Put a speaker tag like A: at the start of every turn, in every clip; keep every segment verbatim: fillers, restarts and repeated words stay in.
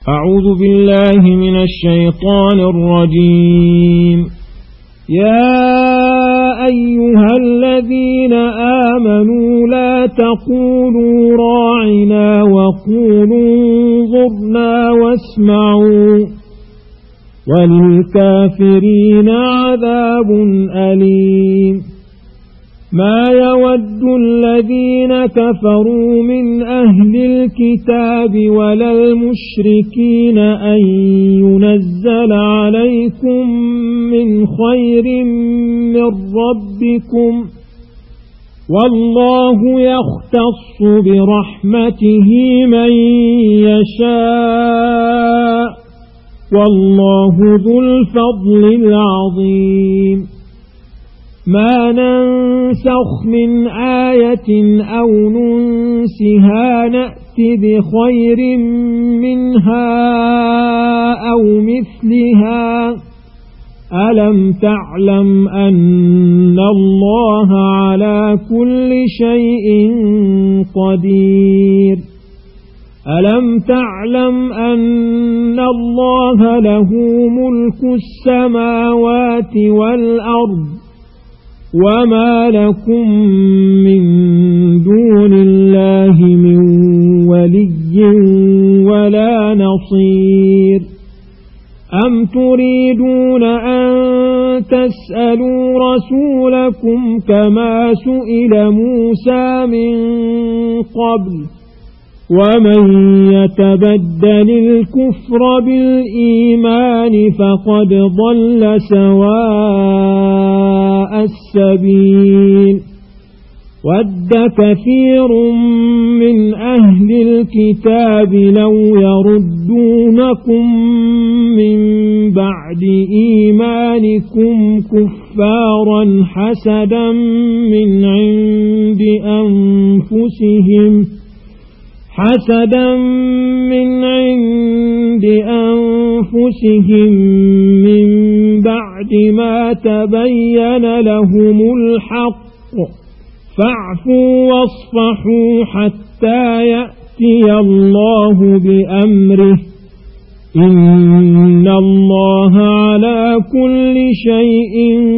A: أعوذ بالله من الشيطان الرجيم. يا أيها الذين آمنوا لا تقولوا راعنا وقولوا انظرنا واسمعوا وللكافرين عذاب أليم. ما يود الذين كفروا من أهل الكتاب ولا المشركين أن ينزل عليكم من خير من ربكم والله يختص برحمته من يشاء والله ذو الفضل العظيم. ما ننسخ من آية أو ننسها نأت بخير منها أو مثلها. ألم تعلم أن الله على كل شيء قدير؟ ألم تعلم أن الله له ملك السماوات والأرض وما لكم من دون الله من ولي ولا نصير؟ أم تريدون أن تسألوا رسولكم كما سئل موسى من قبل ومن يتبدل الكفر بالإيمان فقد ضل سواء السبيل. ود كثير من أهل الكتاب لو يردونكم من بعد إيمانكم كفارا حسدا من عند أنفسهم حسدا من عند أنفسهم من بعد ما تبين لهم الحق فاعفوا واصفحوا حتى يأتي الله بأمره إن الله على كل شيء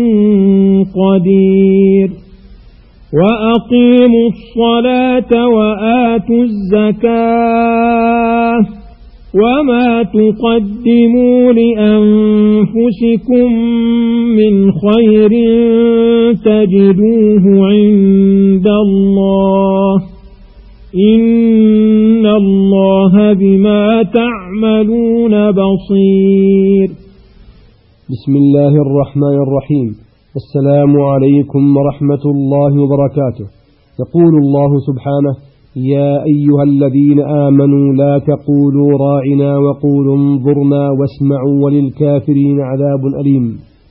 A: قدير. وأقيموا الصلاة وآتوا الزكاة وما تقدموا لأنفسكم من خير تجدوه عند الله إن الله بما تعملون بصير.
B: بسم الله الرحمن الرحيم. السلام عليكم ورحمة الله وبركاته. يقول الله سبحانه: يا أيها الذين آمنوا لا تقولوا راعنا وقولوا انظرنا واسمعوا وللكافرين عذاب أليم.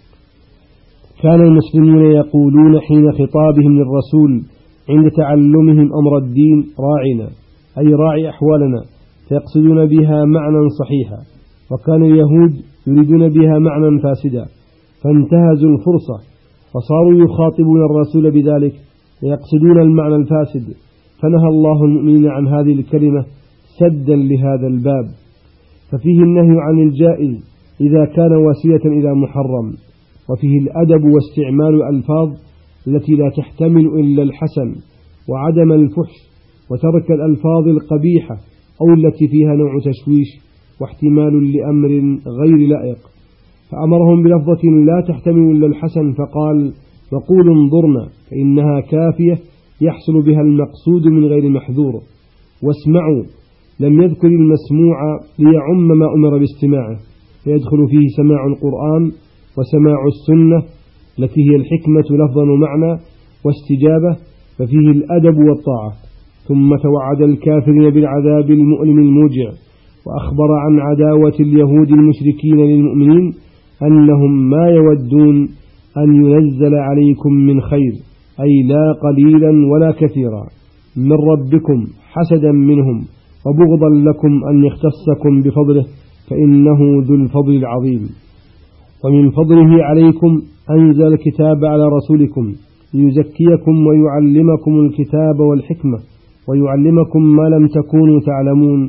B: كان المسلمون يقولون حين خطابهم للرسول عند تعلمهم أمر الدين راعنا، أي راعي أحوالنا، فيقصدون بها معنى صحيحا، وكان اليهود يريدون بها معنى فاسدا، فانتهزوا الفرصة فصاروا يخاطبون الرسول بذلك ويقصدون المعنى الفاسد، فنهى الله المؤمنين عن هذه الكلمة سدا لهذا الباب. ففيه النهي عن الجائز إذا كان وسيلة إلى محرم، وفيه الأدب واستعمال الألفاظ التي لا تحتمل إلا الحسن وعدم الفحش، وترك الألفاظ القبيحة أو التي فيها نوع تشويش واحتمال لأمر غير لائق. فأمرهم بلفظة لا تحتمل إلا الحسن فقال: وقولوا انظرنا، فإنها كافية يحصل بها المقصود من غير محذور. واسمعوا لم يذكر المسموع ليعم ما أمر باستماعه، فيدخل فيه سماع القرآن وسماع السنة التي هي الحكمة لفظا ومعنى واستجابة، ففيه الأدب والطاعة. ثم توعد الكافرين بالعذاب المؤلم الموجع، وأخبر عن عداوة اليهود المشركين للمؤمنين أنهم ما يودون أن ينزل عليكم من خير، أي لا قليلا ولا كثيرا، من ربكم حسدا منهم وبغضا لكم أن يختصكم بفضله فإنه ذو الفضل العظيم. ومن فضله عليكم أنزل الكتاب على رسولكم ليزكيكم ويعلمكم الكتاب والحكمة ويعلمكم ما لم تكونوا تعلمون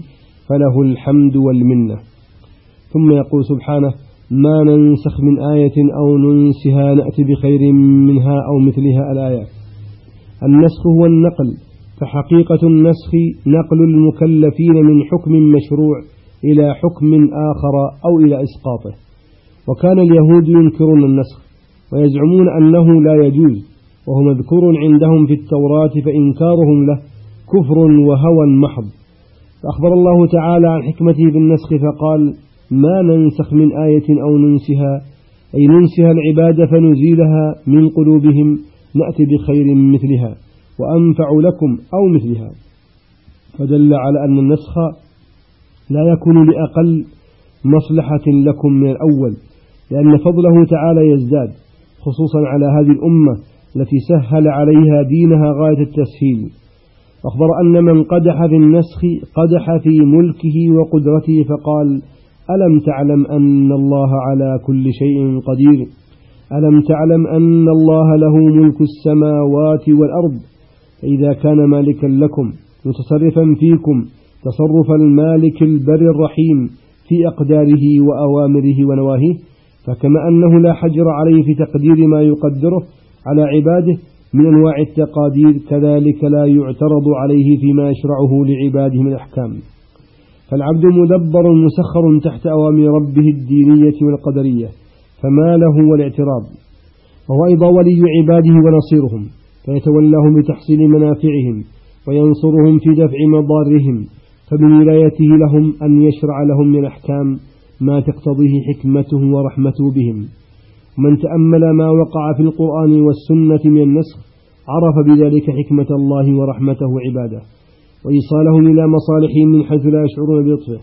B: فله الحمد والمنة. ثم يقول سبحانه: ما ننسخ من آية أو ننسها نأتي بخير منها أو مثلها. الآيات. النسخ هو النقل، فحقيقة النسخ نقل المكلفين من حكم مشروع إلى حكم آخر أو إلى إسقاطه. وكان اليهود ينكرون النسخ ويزعمون أنه لا يجوز، وهو مذكور عندهم في التوراة، فإنكارهم له كفر وهوى محض. فأخبر الله تعالى عن حكمته بالنسخ فقال: ما ننسخ من آية أو ننسها، أي ننسها العبادة فنزيلها من قلوبهم نأتي بخير مثلها وأنفع لكم أو مثلها. فدل على أن النسخ لا يكون لأقل مصلحة لكم من الأول، لأن فضله تعالى يزداد، خصوصا على هذه الأمة التي سهل عليها دينها غاية التسهيل. أخبر أن من قدح في النسخ قدح في ملكه وقدرته، فقال: ألم تعلم أن الله على كل شيء قدير؟ ألم تعلم أن الله له ملك السماوات والأرض؟ فإذا كان مالكا لكم متصرفا فيكم تصرف المالك البر الرحيم في أقداره وأوامره ونواهيه، فكما أنه لا حجر عليه في تقدير ما يقدره على عباده من أنواع التقادير، كذلك لا يعترض عليه فيما يشرعه لعباده من الأحكام. فالعبد مدبر مسخر تحت أوامر ربه الدينية والقدرية، فما له والاعتراض. وهو أيضا ولي عباده ونصيرهم، فيتولاهم بتحصيل منافعهم وينصرهم في دفع مضارهم، فمن ولايته لهم أن يشرع لهم من الأحكام ما تقتضيه حكمته ورحمته بهم. ومن تأمل ما وقع في القرآن والسنة من النسخ عرف بذلك حكمة الله ورحمته عباده وإيصالهم إلى مصالحهم من حيث لا يشعرون بلطفه.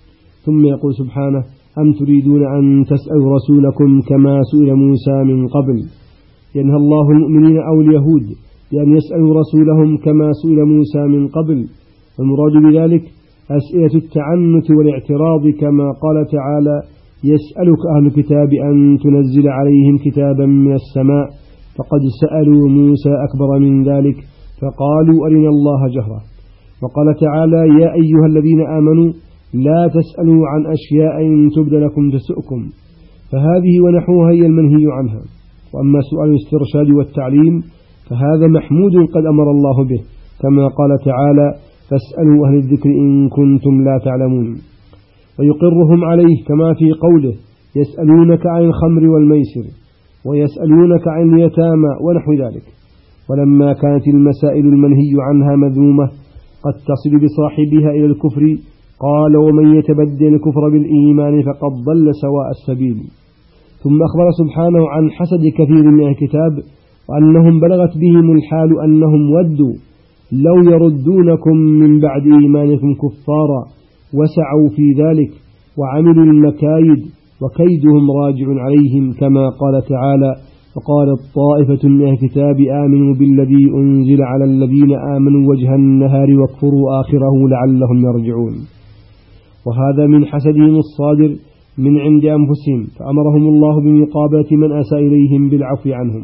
B: ثم يقول سبحانه: أم تريدون أن تسألوا رسولكم كما سئل موسى من قبل؟ ينهى الله المؤمنين أو اليهود بأن يسألوا رسولهم كما سئل موسى من قبل، والمراد بذلك أسئلة التعنت والاعتراض، كما قال تعالى: يسألك أهل الكتاب أن تنزل عليهم كتابا من السماء، فقد سألوا موسى أكبر من ذلك فقالوا أرنا الله جهرة. وقال تعالى: يا أيها الذين آمنوا لا تسألوا عن أشياء إن تبد لكم تسؤكم. فهذه ونحوها هي المنهي عنها. وأما سؤال الاسترشاد والتعليم فهذا محمود قد أمر الله به، كما قال تعالى: فاسألوا أهل الذكر إن كنتم لا تعلمون. ويقرهم عليه كما في قوله: يسألونك عن الخمر والميسر ويسألونك عن اليتامى ونحو ذلك. ولما كانت المسائل المنهي عنها مذمومة قد تصل بصاحبها إلى الكفر، قال: ومن يتبدل الكفر بالإيمان فقد ضل سواء السبيل. ثم أخبر سبحانه عن حسد كثير من الكتاب، وأنهم بلغت بهم الحال أنهم ودوا لو يردونكم من بعد إيمانكم كفارا، وسعوا في ذلك وعملوا المكايد وكيدهم راجع عليهم، كما قال تعالى: وقالت طائفة من الكتاب آمنوا بالذي أنزل على الذين آمنوا وجه النهار واكفروا آخره لعلهم يرجعون. وهذا من حسدهم الصادر من عند أنفسهم، فأمرهم الله بمقابلة من أساء إليهم بالعفو عنهم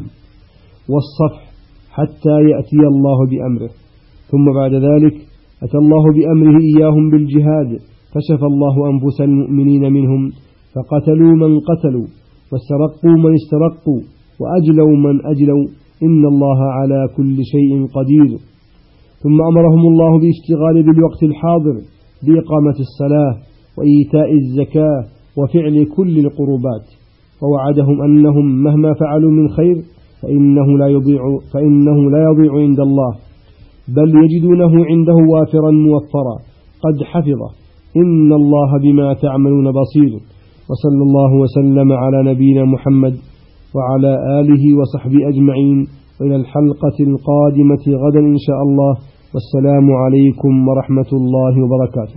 B: والصفح حتى يأتي الله بأمره. ثم بعد ذلك أتى الله بأمره إياهم بالجهاد، فشفى الله أنفس المؤمنين منهم، فقتلوا من قتلوا واسترقوا من استرقوا وأجلوا من أجلوا، إن الله على كل شيء قدير. ثم أمرهم الله باشتغال بالوقت الحاضر بإقامة الصلاة وإيتاء الزكاة وفعل كل القربات، ووعدهم أنهم مهما فعلوا من خير فإنه لا يضيع, فإنه لا يضيع عند الله، بل يجدونه عنده وافرا موفرا قد حفظه، إن الله بما تعملون بصير. وصلى الله وسلم على نبينا محمد وعلى آله وصحبه أجمعين، إلى الحلقة القادمة غدا إن شاء الله، والسلام عليكم ورحمة الله وبركاته.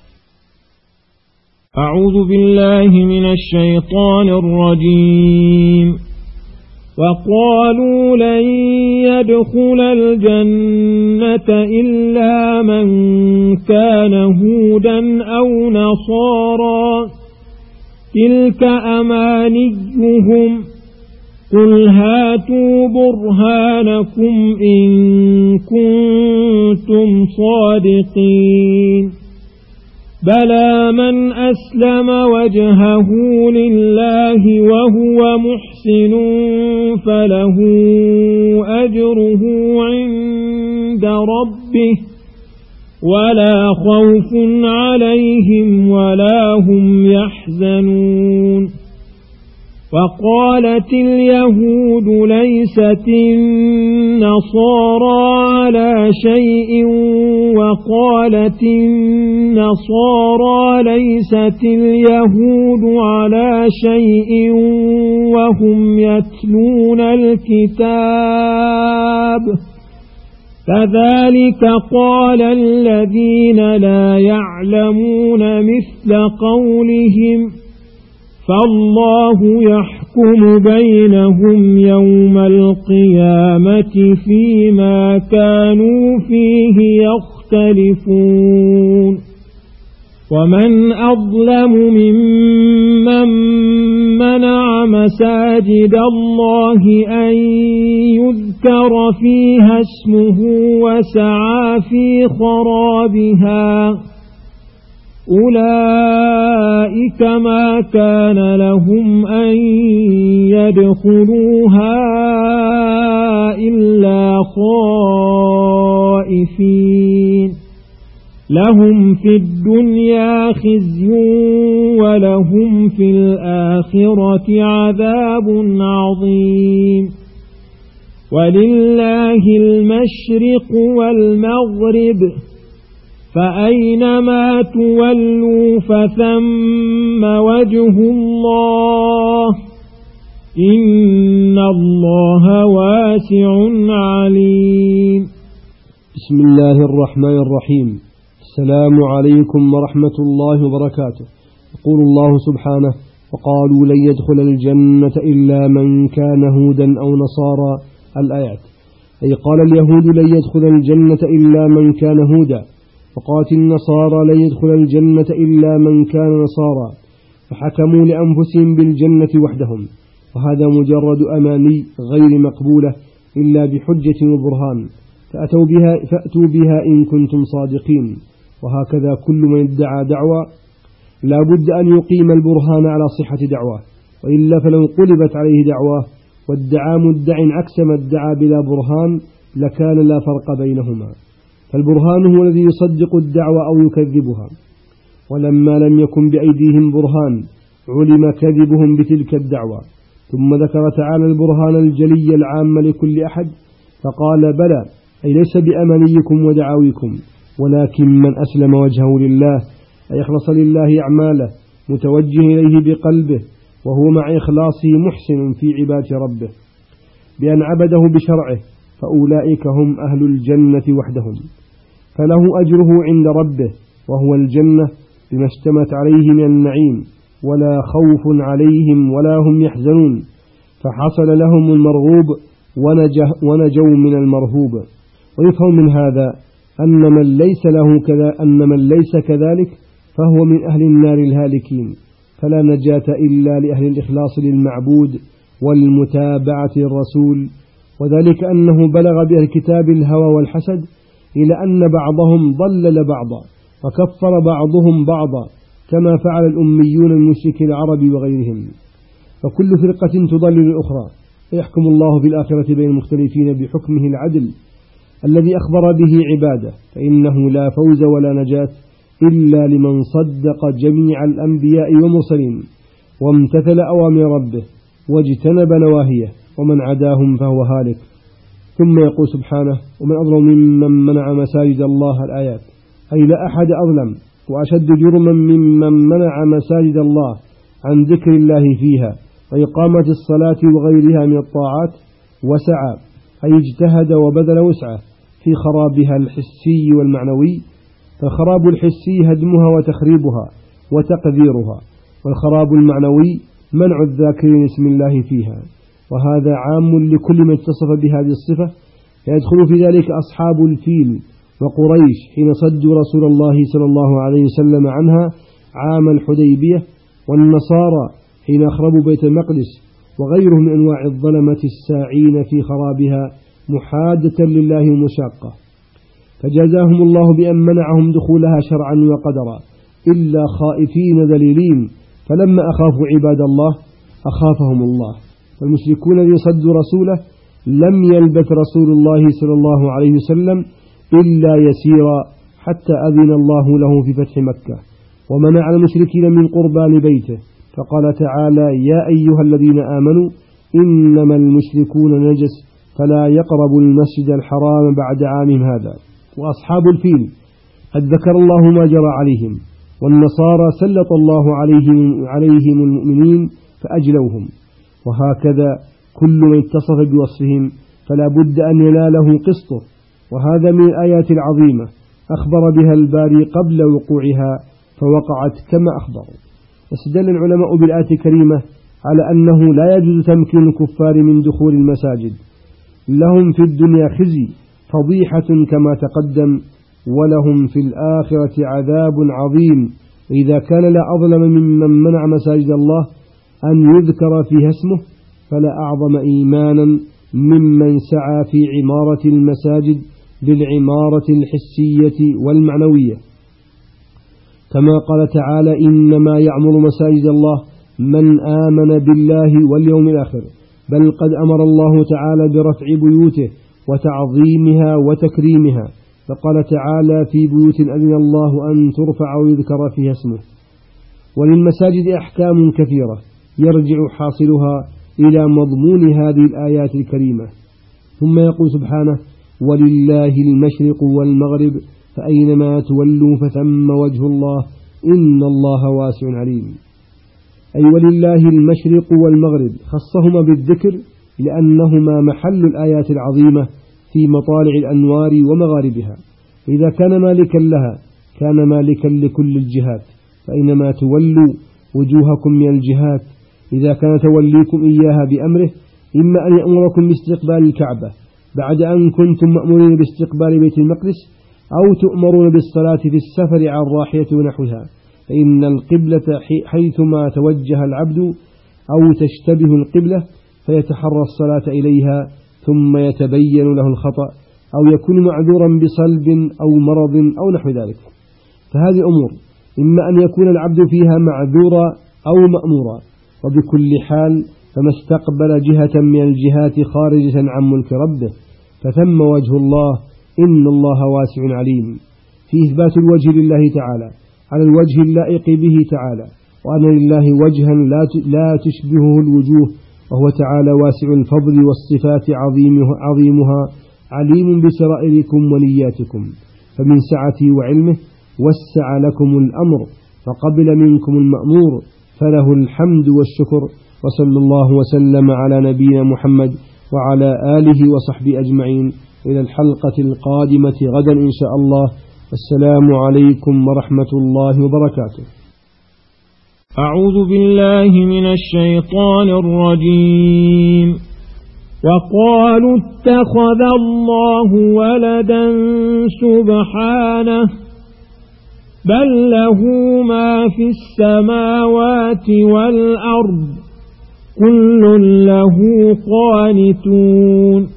A: أعوذ بالله من الشيطان الرجيم. وقالوا لن يدخل الجنة إلا من كان هودا أو نصارى تلك أمانيهم قل هاتوا برهانكم إن كنتم صادقين. بلى من أسلم وجهه لله وهو محسن فله أجره عند ربه ولا خوف عليهم ولا هم يحزنون وقالت اليهود ليست النصارى على شيء وقالت النصارى ليست اليهود على شيء وهم يتلون الكتاب كذلك قال الذين لا يعلمون مثل قولهم فالله يحكم بينهم يوم القيامة فيما كانوا فيه يختلفون ومن أظلم ممن منع مساجد الله أن يذكر فيها اسمه وسعى في خرابها أولئك ما كان لهم أن يدخلوها إلا خائفين لهم في الدنيا خزي ولهم في الآخرة عذاب عظيم ولله المشرق والمغرب فأينما تولوا فثم وجه الله إن الله واسع عليم.
B: بسم الله الرحمن الرحيم. السلام عليكم ورحمة الله وبركاته. يقول الله سبحانه وقالوا لن يدخل الجنة إلا من كان هودا أو نصارى الآيات، أي قال اليهود لن يدخل الجنة إلا من كان هودا، وقالت النصارى لن يدخل الجنة إلا من كان نصارى، فحكموا لأنفسهم بالجنة وحدهم، وهذا مجرد أماني غير مقبولة إلا بحجة وبرهان، فأتوا بها فأتوا بها إن كنتم صادقين. وهكذا كل من ادعى دعوى لا بد أن يقيم البرهان على صحة دعواه، وإلا فلو قلبت عليه دعواه وادعى مدع عكس ما ادعى بلا برهان لكان لا فرق بينهما، فالبرهان هو الذي يصدق الدعوة أو يكذبها، ولما لم يكن بأيديهم برهان علم كذبهم بتلك الدعوة. ثم ذكر تعالى البرهان الجلي العام لكل أحد فقال بلى، أي ليس بأمانيكم ودعاويكم، ولكن من أسلم وجهه لله، أي أخلص لله أعماله متوجه إليه بقلبه وهو مع إخلاصه محسن في عبادة ربه بأن عبده بشرعه، فأولئك هم أهل الجنة وحدهم، فله أجره عند ربه وهو الجنة بما اشتمت عليه من النعيم، ولا خوف عليهم ولا هم يحزنون، فحصل لهم المرغوب ونجوا من المرهوب. ويفهم من هذا أن من ليس له كذا أن من ليس كذلك فهو من أهل النار الهالكين، فلا نجاة إلا لأهل الإخلاص للمعبود والمتابعة للرسول. وذلك أنه بلغ بأهل الكتاب الهوى والحسد إلى أن بعضهم ضلل بعضا وكفر بعضهم بعضا، كما فعل الأميون المشرك العرب وغيرهم، فكل فرقة تضلل الأخرى، يحكم الله في الآخرة بين المختلفين بحكمه العدل الذي أخبر به عباده، فإنه لا فوز ولا نجاة إلا لمن صدق جميع الأنبياء والمرسلين وامتثل أوامر ربه واجتنب نواهيه، ومن عداهم فهو هالك. ثم يقول سبحانه ومن أظلم ممن منع مساجد الله الآيات، أي لا أحد أظلم وأشد جرما ممن منع مساجد الله عن ذكر الله فيها وإقامة الصلاة وغيرها من الطاعات، وسعى أي اجتهد وبذل وسعه في خرابها الحسي والمعنوي، فالخراب الحسي هدمها وتخريبها وتقذيرها، والخراب المعنوي منع الذاكرين اسم الله فيها، وهذا عام لكل من اتصف بهذه الصفة، فيدخل في ذلك أصحاب الفيل وقريش حين صدوا رسول الله صلى الله عليه وسلم عنها عام الحديبية، والنصارى حين أخربوا بيت المقدس، وغيرهم من أنواع الظلمة الساعين في خرابها محادة لله ومشاقة، فجازاهم الله بأن منعهم دخولها شرعا وقدرا، إلا خائفين ذليلين، فلما أخافوا عباد الله أخافهم الله. فالمشركون الذين صدوا رسوله لم يلبث رسول الله صلى الله عليه وسلم إلا يسيرا حتى أذن الله له في فتح مكة ومنع المشركين من قربان بيته، فقال تعالى: يا أيها الذين آمنوا إنما المشركون نجس فلا يقربوا المسجد الحرام بعد عامهم هذا. وأصحاب الفيل قد ذكر الله ما جرى عليهم، والنصارى سلط الله عليهم, عليهم المؤمنين فأجلوهم، وهكذا كل من اتصف بوصفهم فلا بد أن يناله قسطه. وهذا من الآيات العظيمة أخبر بها الباري قبل وقوعها فوقعت كما أخبر. واستدل العلماء بالآية الكريمة على أنه لا يجوز تمكين الكفار من دخول المساجد، لهم في الدنيا خزي فضيحة كما تقدم، ولهم في الآخرة عذاب عظيم. إذا كان لا أظلم ممن منع مساجد الله أن يذكر فيها اسمه، فلا أعظم إيمانا ممن سعى في عمارة المساجد بالعمارة الحسية والمعنوية، كما قال تعالى: إنما يعمر مساجد الله من آمن بالله واليوم الآخر. بل قد أمر الله تعالى برفع بيوته وتعظيمها وتكريمها، فقال تعالى: في بيوت أذن الله أن ترفع ويذكر فيها اسمه. وللمساجد أحكام كثيرة يرجع حاصلها إلى مضمون هذه الآيات الكريمة. ثم يقول سبحانه: ولله المشرق والمغرب فأينما تولوا فثم وجه الله إن الله واسع عليم. أي ولله المشرق والمغرب، خصهما بالذكر لأنهما محل الآيات العظيمة في مطالع الأنوار ومغاربها. إذا كان مالكا لها كان مالكا لكل الجهات، فأينما تولوا وجوهكم من الجهات. إذا كان توليكم إياها بأمره إما أن يأمركم باستقبال الكعبة بعد أن كنتم مأمورين باستقبال بيت المقدس، أو تؤمرون بالصلاة في السفر على الراحلة ونحوها، فإن القبلة حيثما توجه العبد أو تشتبه القبلة فيتحرى الصلاة إليها ثم يتبين له الخطأ، أو يكون معذورا بصلب أو مرض أو نحو ذلك. فهذه أمور إما أن يكون العبد فيها معذورا أو مأمورا، وبكل حال فما استقبل جهة من الجهات خارجة عن ملك ربه فثم وجه الله إن الله واسع عليم، في إثبات الوجه لله تعالى على الوجه اللائق به تعالى، وأن لله وجها لا تشبهه الوجوه، وهو تعالى واسع الفضل والصفات عظيمها عليم بسرائركم ونياتكم، فمن سعته وعلمه وسع لكم الأمر فقبل منكم المأمور، فله الحمد والشكر. وصلى الله وسلم على نبينا محمد وعلى آله وصحبه أجمعين، إلى الحلقة القادمة غدا إن شاء الله. السلام عليكم ورحمة الله وبركاته.
A: أعوذ بالله من الشيطان الرجيم. وقالوا اتخذ الله ولدا سبحانه بل له ما في السماوات والأرض كل له قانتون.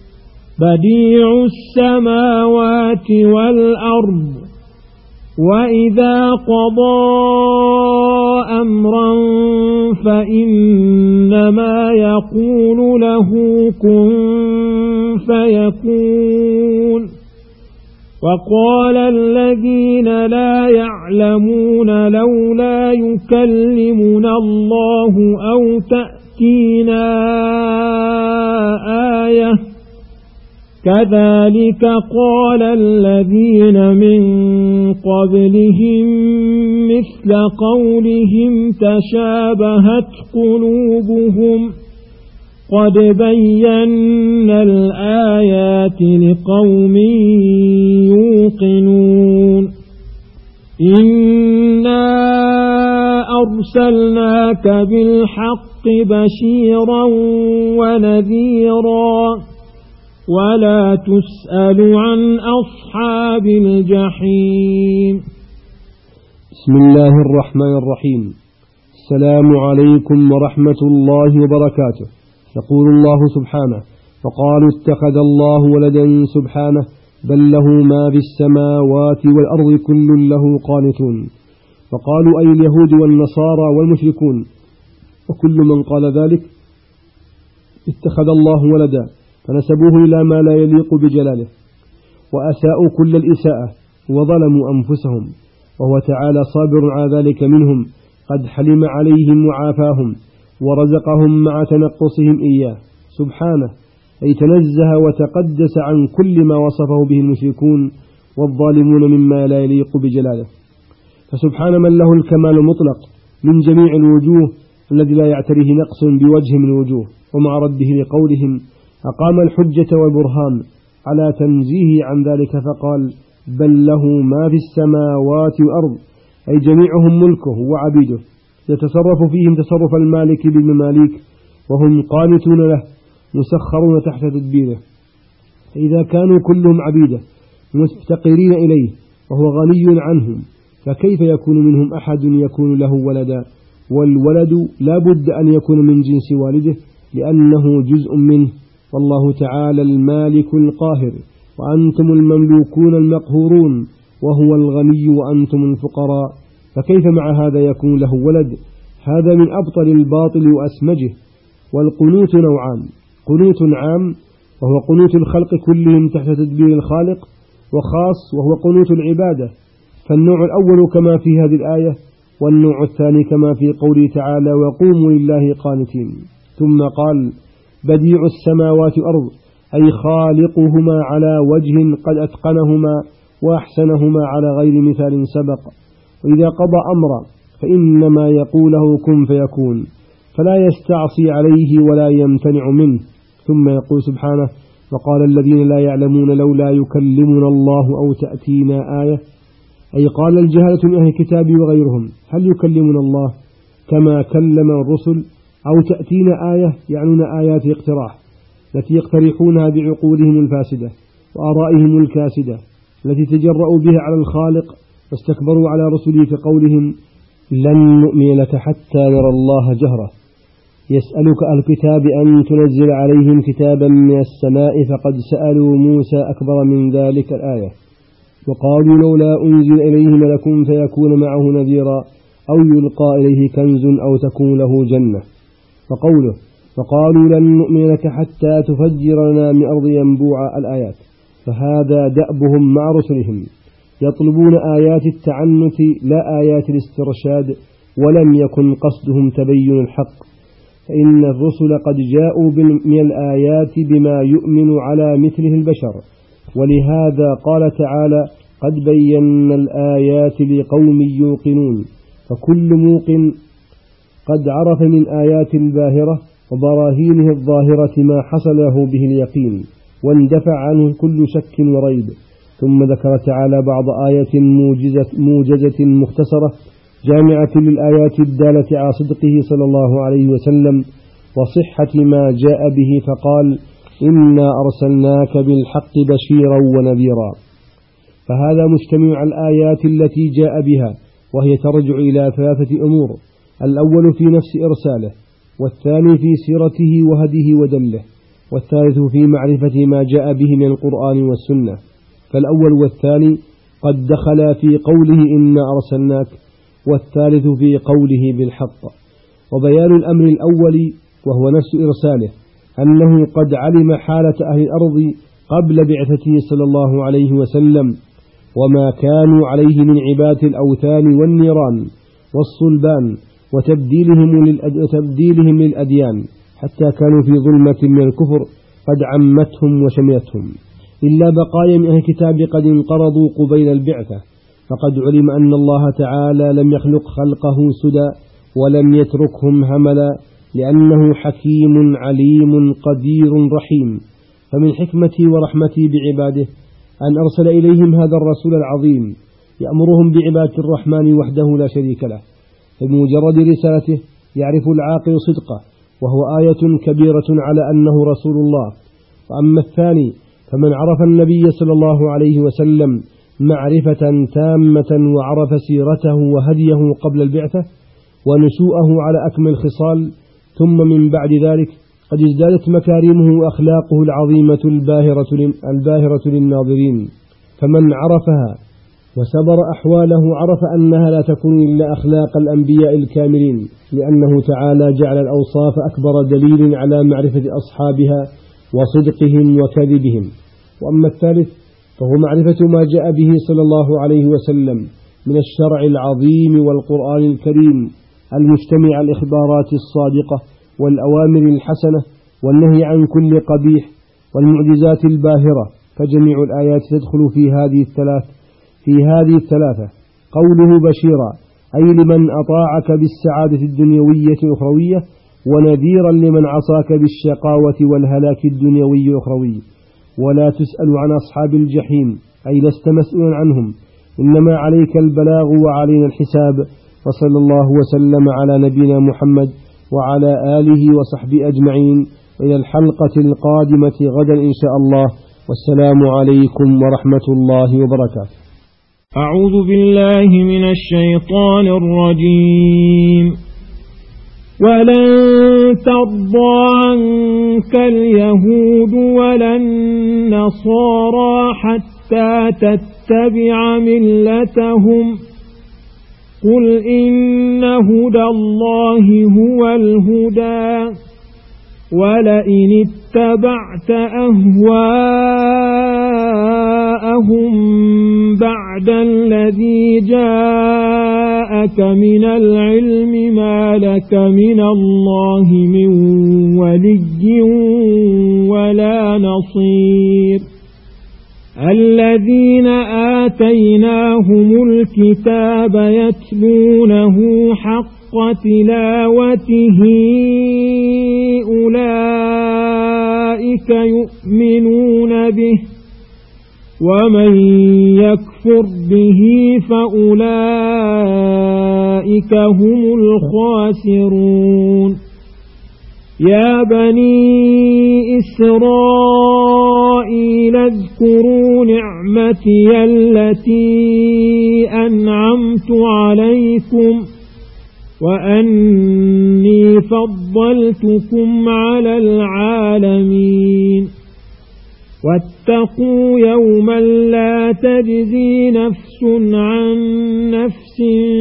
A: بديع السماوات والأرض وإذا قضى أمرا فإنما يقول له كن فيكون. وقال الذين لا يعلمون لولا يكلمنا الله أو تأتينا آية كذلك قال الذين من قبلهم مثل قولهم تشابهت قلوبهم قد بينا الآيات لقوم يوقنون. إنا أرسلناك بالحق بشيرا ونذيرا ولا تسأل عن أصحاب الجحيم.
B: بسم الله الرحمن الرحيم. السلام عليكم ورحمة الله وبركاته. يقول الله سبحانه: فقالوا اتخذ الله ولدا سبحانه بل له ما في السماوات والأرض كل له قانتون. وقالوا أي اليهود والنصارى والمشركون، وكل من قال ذلك اتخذ الله ولدا، فنسبوه إلى ما لا يليق بجلاله، وأساءوا كل الإساءة وظلموا أنفسهم، وهو تعالى صابر على ذلك منهم، قد حلم عليهم وعافاهم ورزقهم مع تنقصهم إياه سبحانه، أي تنزه وتقدس عن كل ما وصفه به المشركون والظالمون مما لا يليق بجلاله. فسبحان من له الكمال المطلق من جميع الوجوه الذي لا يعتريه نقص بوجه من الوجوه، ومع رده لقولهم أقام الحجة والبرهان على تنزيه عن ذلك فقال بل له ما في السماوات والأرض، أي جميعهم ملكه وعبيده يتصرف فيهم تصرف المالك بالمماليك، وهم قانتون له مسخرون تحت تدبيره. فإذا كانوا كلهم عبيده مفتقرين إليه وهو غني عنهم، فكيف يكون منهم أحد يكون له ولدا؟ والولد لا بد أن يكون من جنس والده لأنه جزء منه، والله تعالى المالك القاهر وأنتم المملوكون المقهورون، وهو الغني وأنتم الفقراء، فكيف مع هذا يكون له ولد؟ هذا من أبطل الباطل وأسمجه. والقنوت نوعان: قنوت عام وهو قنوت الخلق كلهم تحت تدبير الخالق، وخاص وهو قنوت العبادة، فالنوع الأول كما في هذه الآية، والنوع الثاني كما في قوله تعالى وقوموا لله قانتين. ثم قال بديع السماوات والأرض، أي خالقهما على وجه قد أتقنهما وأحسنهما على غير مثال سبق، وإذا قضى أمرا فإنما يقوله كن فيكون، فلا يستعصي عليه ولا يمتنع منه. ثم يقول سبحانه وقال الذين لا يعلمون لولا يكلمنا الله أو تأتينا آية، أي قال الجهلة من أهل الكتاب وغيرهم هل يكلمنا الله كما كلم الرسل أو تأتينا آية، يعنون آيات اقتراح التي يقترحونها بعقولهم الفاسدة وآرائهم الكاسدة التي تجرؤوا بها على الخالق واستكبروا على رسله في قولهم لن نؤمن لك حتى نرى الله جهرة. يسألك أهل الكتاب أن تنزل عليهم كتابا من السماء فقد سألوا موسى أكبر من ذلك الآية، وقالوا لولا أنزل إليه ملك فيكون معه نذيرا أو يلقى إليه كنز أو تكون له جنة. وقوله فقالوا لن نؤمن لك حتى تفجر لنا من أرض ينبوع الآيات، فهذا دأبهم مع رسلهم، يطلبون آيات التعنت لا آيات الاسترشاد، ولم يكن قصدهم تبين الحق، فإن الرسل قد جاءوا من الآيات بما يؤمن على مثله البشر، ولهذا قال تعالى قد بينا الآيات لقوم يوقنون، فكل موقن قد عرف من آيات الباهرة وبراهينه الظاهرة ما حصل له به اليقين، واندفع عنه كل شك وريب. ثم ذكر تعالى بعض آية موجزة, موجزة مختصرة جامعة للآيات الدالة على صدقه صلى الله عليه وسلم وصحة ما جاء به، فقال إنا أرسلناك بالحق بشيرا ونذيرا. فهذا مجتمع الآيات التي جاء بها، وهي ترجع إلى ثلاثة أمور: الأول في نفس إرساله، والثاني في سيرته وهديه ودله، والثالث في معرفة ما جاء به من القرآن والسنة. فالأول والثاني قد دخل في قوله إنا أرسلناك، والثالث في قوله بالحق. وبيان الأمر الأول وهو نفس إرساله أنه قد علم حالة أهل الأرض قبل بعثته صلى الله عليه وسلم وما كانوا عليه من عبادة الأوثان والنيران والصلبان وتبديلهم, وتبديلهم للأديان، حتى كانوا في ظلمة من الكفر قد عمتهم وشملتهم، إلا بقايا من أهل الكتاب قد انقرضوا قبيل البعثة. فقد علم أن الله تعالى لم يخلق خلقه سدى ولم يتركهم هملا، لأنه حكيم عليم قدير رحيم. فمن حكمته ورحمته بعباده أن أرسل إليهم هذا الرسول العظيم يأمرهم بعبادة الرحمن وحده لا شريك له، فبمجرد رسالته يعرف العاقل صدقه، وهو آية كبيرة على أنه رسول الله. وأما الثاني فمن عرف النبي صلى الله عليه وسلم معرفة تامة وعرف سيرته وهديه قبل البعثة ونشوءه على أكمل الخصال، ثم من بعد ذلك قد ازدادت مكارمه وأخلاقه العظيمة الباهرة الباهرة للناظرين، فمن عرفها وسبر أحواله عرف أنها لا تكون إلا أخلاق الأنبياء الكاملين، لأنه تعالى جعل الأوصاف أكبر دليل على معرفة أصحابها وصدقهم وكذبهم. وأما الثالث فهو معرفة ما جاء به صلى الله عليه وسلم من الشرع العظيم والقرآن الكريم المجتمع الإخبارات الصادقة والأوامر الحسنة والنهي عن كل قبيح والمعجزات الباهرة، فجميع الآيات تدخل في هذه الثلاث في هذه الثلاثة. قوله بشيرا أي لمن أطاعك بالسعادة الدنيوية الأخروية، ونذيرا لمن عصاك بالشقاوة والهلاك الدنيوي الأخروي. ولا تسأل عن أصحاب الجحيم أي لست مسؤولا عنهم، إنما عليك البلاغ وعلينا الحساب. وصلى الله وسلم على نبينا محمد وعلى آله وصحبه أجمعين، إلى الحلقة القادمة غدا إن شاء الله، والسلام عليكم ورحمة الله وبركاته.
A: أعوذ بالله من الشيطان الرجيم. ولن ترضى عنك اليهود ولا النصارى حتى تتبع ملتهم، قل إن هدى الله هو الهدى، ولئن اتبعت أهواءهم بعد الذي جاءك من العلم ما لك من الله من ولي ولا نصير. الذين آتيناهم الكتاب يتلونه حق تلاوته أولئك يؤمنون به، ومن يكفر به فأولئك هم الخاسرون. يا بني إسرائيل اذكروا نعمتي التي أنعمت عليكم وأني فضلتكم على العالمين. واتقوا يوما لا تجزي نفس عن نفس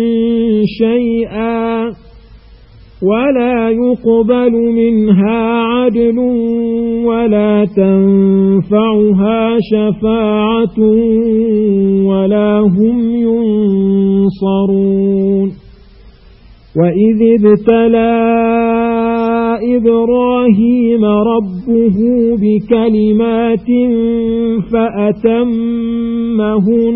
A: شيئا ولا يقبل منها عدل ولا تنفعها شفاعة ولا هم ينصرون. وإذ ابتلى إبراهيم ربه بكلمات فأتمهن،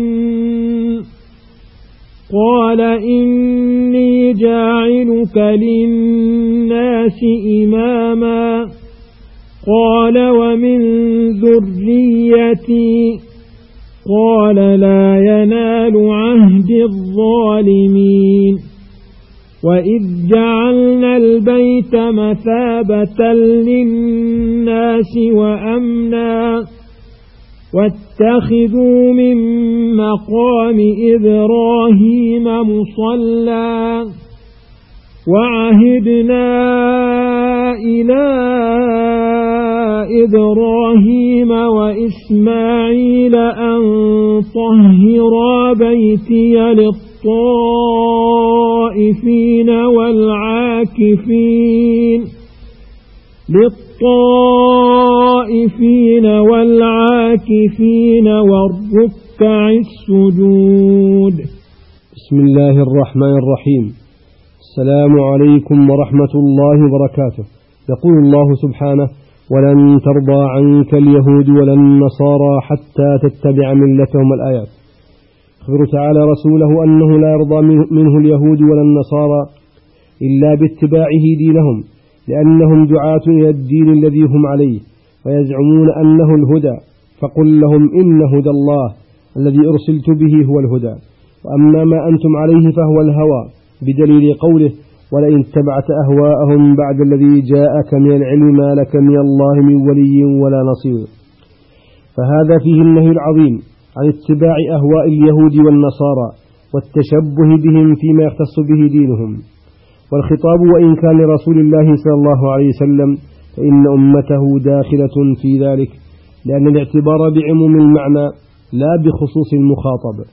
A: قال إني جاعلك للناس إماما، قال ومن ذريتي، قال لا ينال عهد الظالمين. وإذ جعلنا البيت مثابة للناس وأمنا واتخذوا من مقام إبراهيم مصلى، وعهدنا إلى إبراهيم وإسماعيل أن طهرا بيتي للطائفين والعاكفين للطائفين والعاكفين والركع السجود.
B: بسم الله الرحمن الرحيم. السلام عليكم ورحمة الله وبركاته. يقول الله سبحانه: ولن ترضى عنك اليهود ولا النصارى حتى تتبع ملتهم. الآيات. يخبر تعالى رسوله أنه لا يرضى منه اليهود ولا النصارى إلا باتباعه دينهم، لأنهم دعاة إلى الدين الذي هم عليه ويزعمون أنه الهدى، فقل لهم إن هدى الله الذي أرسلت به هو الهدى، وأما ما أنتم عليه فهو الهوى، بدليل قوله: ولئن اتبعت أهواءهم بعد الذي جاءك من العلم ما لك من الله من ولي ولا نصير. فهذا فيه النهي العظيم عن اتباع أهواء اليهود والنصارى والتشبه بهم فيما يختص به دينهم. والخطاب وإن كان لرسول الله صلى الله عليه وسلم فإن أمته داخلة في ذلك، لأن الاعتبار بعموم المعنى لا بخصوص المخاطب،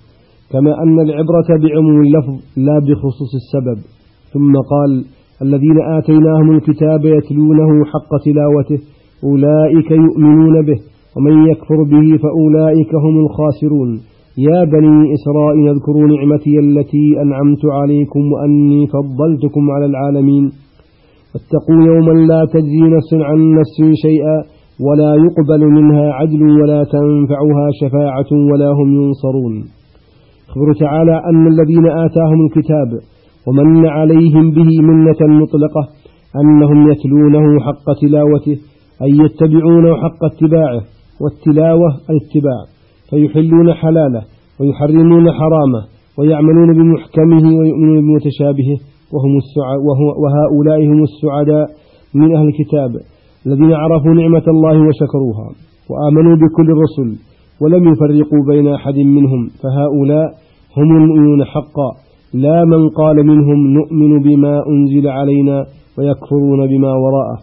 B: كما أن العبرة بعموم اللفظ لا بخصوص السبب. ثم قال: الذين آتيناهم الكتاب يتلونه حق تلاوته أولئك يؤمنون به ومن يكفر به فأولئك هم الخاسرون. يا بني إسرائيل اذكروا نعمتي التي أنعمت عليكم وأني فضلتكم على العالمين واتقوا يوما لا تجزي نفس عن نفس شيئا ولا يقبل منها عدل ولا تنفعها شفاعة ولا هم ينصرون. أخبر تعالى أن الذين آتاهم الكتاب ومن عليهم به منة مطلقة أنهم يتلونه حق تلاوته أي يتبعونه حق اتباعه، والتلاوة الاتباع، فيحلون حلاله ويحرمون حرامه ويعملون بمحكمه ويؤمنون بمتشابهه، وهم السع... وهو... وهؤلاء هم السعداء من أهل الكتاب الذين عرفوا نعمة الله وشكروها وآمنوا بكل الرسل ولم يفرقوا بين أحد منهم، فهؤلاء هم المؤمنون حقا، لا من قال منهم نؤمن بما أنزل علينا ويكفرون بما وراءه.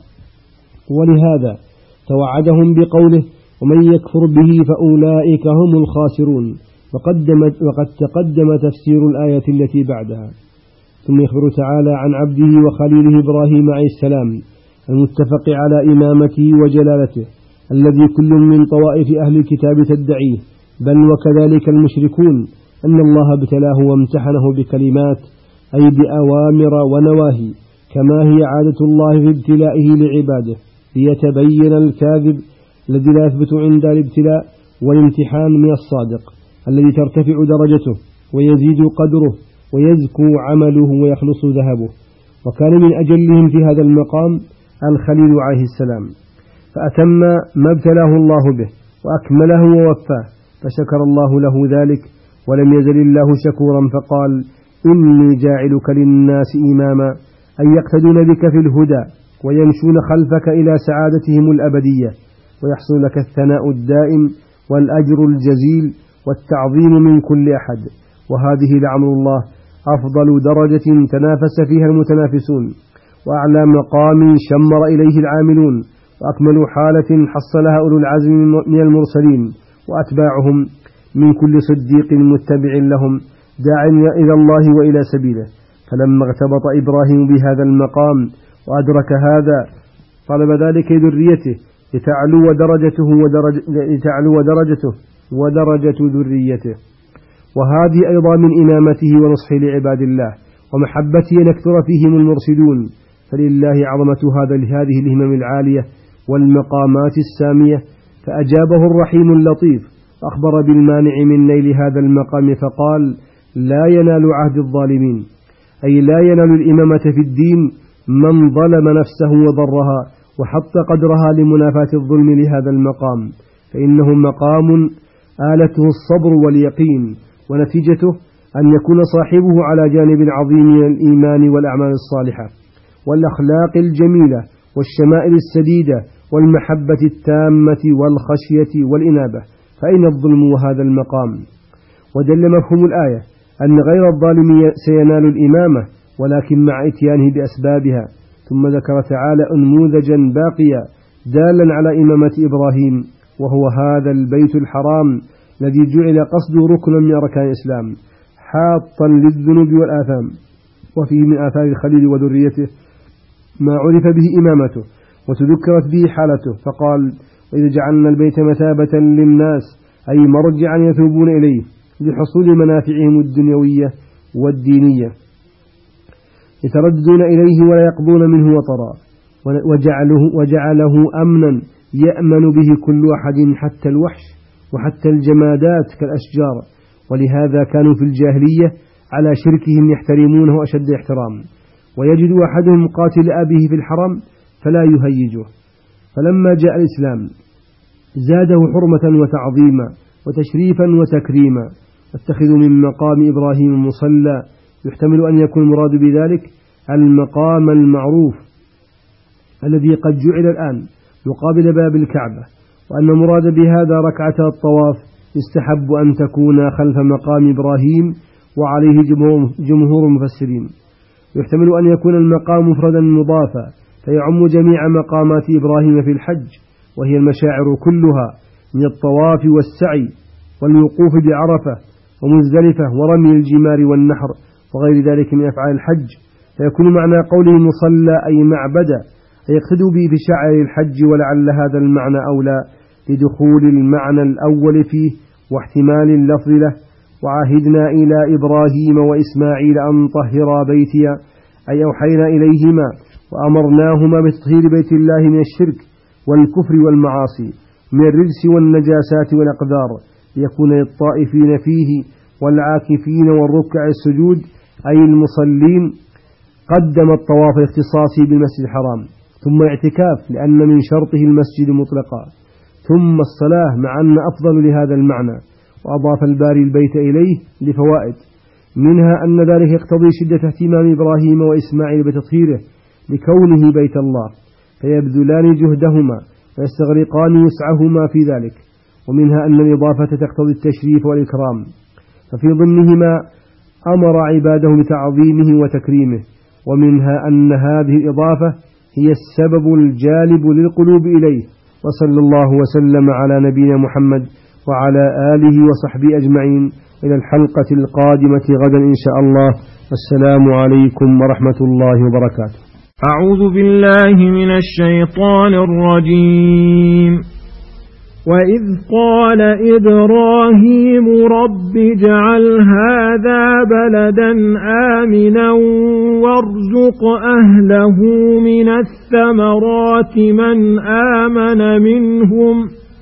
B: ولهذا توعدهم بقوله: ومن يكفر به فأولئك هم الخاسرون، وقد تقدم تفسير الآية التي بعدها. ثم يخبر تعالى عن عبده وخليله إبراهيم عليه السلام المتفق على إمامته وجلالته، الذي كل من طوائف أهل الكتاب تدعيه، بل وكذلك المشركون، أن الله ابتلاه وامتحنه بكلمات أي بأوامر ونواهي، كما هي عادة الله في ابتلائه لعباده ليتبين الكاذب الذي لا يثبت عند الابتلاء والامتحان من الصادق الذي ترتفع درجته ويزيد قدره ويزكو عمله ويخلص ذهبه. وكان من أجلهم في هذا المقام الخليل عليه السلام، فأتم ما ابتلاه الله به وأكمله ووفاه، فشكر الله له ذلك ولم يزل الله شكورا، فقال: إني جاعلك للناس إماما، أي يقتدون بك في الهدى ويمشون خلفك إلى سعادتهم الأبدية، ويحصل لك الثناء الدائم والأجر الجزيل والتعظيم من كل أحد. وهذه لعمر الله أفضل درجة تنافس فيها المتنافسون، وأعلى مقام شمر إليه العاملون، وأكمل حالة حصلها أولو العزم من المرسلين وأتباعهم من كل صديق متبع لهم داع إلى الله وإلى سبيله. فلما اغتبط إبراهيم بهذا المقام وأدرك هذا طلب ذلك ذريته لتعلو درجته ودرج لتعلو درجته ودرجة ذريته. وهذه أيضا من إمامته ونصحه لعباد الله ومحبته أن يكثر فيهم المرسلون، فلله عظمة هذا لهذه الهمم العالية والمقامات السامية. فأجابه الرحيم اللطيف أخبر بالمانع من نيل هذا المقام فقال: لا ينال عهد الظالمين، أي لا ينال الإمامة في الدين من ظلم نفسه وضرها وحط قدرها لمنافاة الظلم لهذا المقام، فإنه مقام آلته الصبر واليقين، ونتيجته أن يكون صاحبه على جانب عظيم من الإيمان والأعمال الصالحة والأخلاق الجميلة والشمائل السديدة والمحبة التامة والخشية والإنابة، فأين الظلم وهذا المقام؟ ودل مفهوم الآية أن غير الظالم سينال الإمامة، ولكن مع إتيانه بأسبابها. ثم ذكر تعالى أنموذجا باقيا دالا على إمامة إبراهيم، وهو هذا البيت الحرام الذي جعل قصده ركنا من أركان الإسلام حاطا للذنوب والآثام. وفيه من آثار الخليل وذريته ما عرف به إمامته وتذكرت به حالته، فقال: وإذا جعلنا البيت مثابة للناس، أي مرجعا يثوبون إليه لحصول منافعهم الدنيوية والدينية، يترددون إليه ولا يقضون منه وطرا، وجعله, وجعله أمنا يأمن به كل أحد حتى الوحش وحتى الجمادات كالأشجار. ولهذا كانوا في الجاهلية على شركهم يحترمونه أشد احترام، ويجد أحدهم قاتل أبيه في الحرم فلا يهيجه. فلما جاء الإسلام زاده حرمة وتعظيما وتشريفا وتكريما، واتخذوا من مقام إبراهيم مصلى، يحتمل أن يكون المراد بذلك المقام المعروف الذي قد جعل الآن يقابل باب الكعبة، وأن المراد بهذا ركعة الطواف يستحب أن تكون خلف مقام إبراهيم، وعليه جمهور المفسرين. يحتمل أن يكون المقام مفردا مضافا فيعم جميع مقامات إبراهيم في الحج، وهي المشاعر كلها من الطواف والسعي والوقوف بعرفة ومزدلفة ورمي الجمار والنحر وغير ذلك من أفعال الحج، فيكون معنى قوله مصلى أي معبدا، أي يقصد به في شعائر الحج، ولعل هذا المعنى أولى لدخول المعنى الأول فيه واحتمال اللفظ له. وعهدنا إلى إبراهيم وإسماعيل أن طهرا بيتي، أي أوحينا إليهما وأمرناهما بتطهير بيت الله من الشرك والكفر والمعاصي، من الرجس والنجاسات والأقدار، ليكون للطائفين فيه والعاكفين والركع السجود أي المصلين. قدم الطواف الاختصاصي بالمسجد الحرام، ثم الاعتكاف لأن من شرطه المسجد مطلقا، ثم الصلاة مع أن أفضل لهذا المعنى، وأضاف الباري البيت إليه لفوائد، منها أن ذلك يقتضي شدة اهتمام إبراهيم وإسماعيل بتطهيره لكونه بيت الله، فيبذلان جهدهما ويستغرقان وسعهما في ذلك. ومنها أن الإضافة تقتضي التشريف والإكرام، ففي ضمنهما أمر عباده بتعظيمه وتكريمه. ومنها أن هذه الإضافة هي السبب الجالب للقلوب إليه. وصلى الله وسلم على نبينا محمد وعلى آله وصحبه أجمعين، إلى الحلقة القادمة غدا إن شاء الله. السلام عليكم ورحمة الله وبركاته.
A: أعوذ بالله من الشيطان الرجيم. وإذ قال إبراهيم رب اجعل هذا بلدا آمنا وارزق أهله من الثمرات من آمن منهم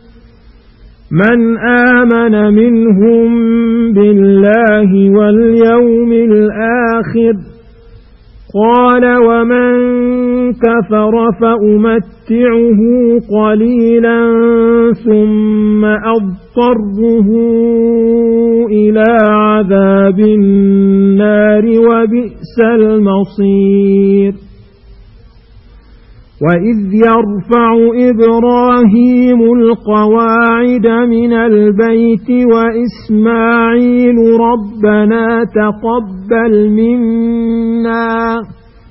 A: من آمن منهم بالله واليوم الآخر. قال ومن كفر فأمتعه قليلا ثم أضطره إلى عذاب النار وبئس المصير. وإذ يرفع إبراهيم القواعد من البيت وإسماعيل ربنا تقبل منا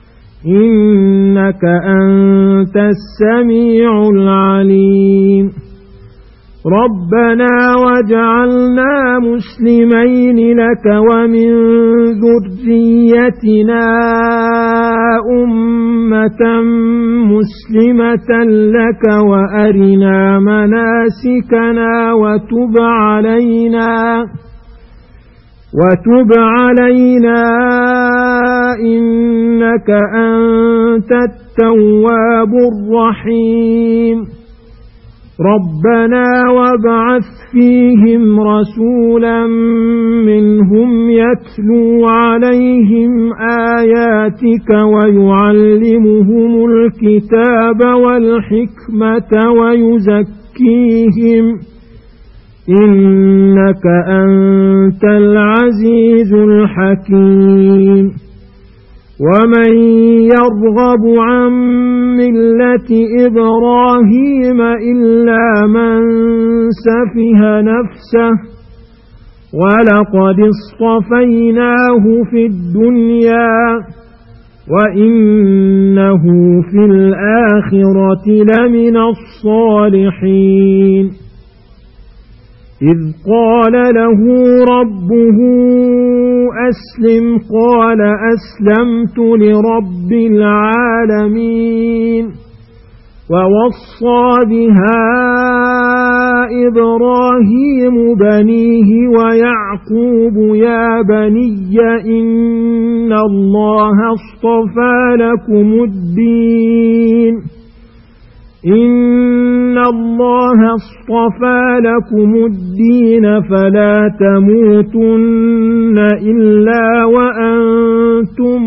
A: إنك أنت السميع العليم. ربنا واجعلنا مسلمين لك ومن ذريتنا أمة مسلمة لك وأرنا مناسكنا وتب علينا وتب علينا إنك أنت التواب الرحيم. ربنا وابعث فيهم رسولا منهم يتلو عليهم آياتك ويعلمهم الكتاب والحكمة ويزكيهم إنك أنت العزيز الحكيم. ومن يرغب عن ملة إبراهيم إلا من سفه نفسه ولقد اصطفيناه في الدنيا وإنه في الآخرة لمن الصالحين. إذ قال له ربه أسلم قال أسلمت لرب العالمين. ووصى بها إبراهيم بنيه ويعقوب يا بني إن الله اصطفى لكم الدين إن الله اصطفى لكم الدين فلا تموتن إلا وأنتم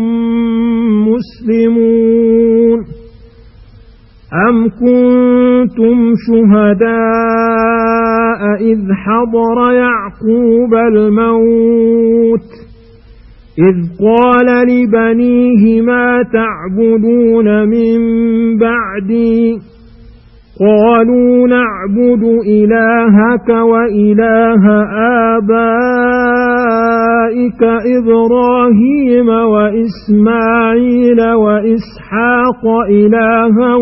A: مسلمون. أم كنتم شهداء إذ حضر يعقوب الموت إذ قال لبنيه ما تعبدون من بعدي قالوا نعبد إلهك وإله آبائك إبراهيم وإسماعيل وإسحاق إلها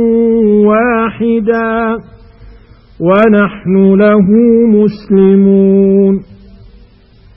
A: واحدا ونحن له مسلمون.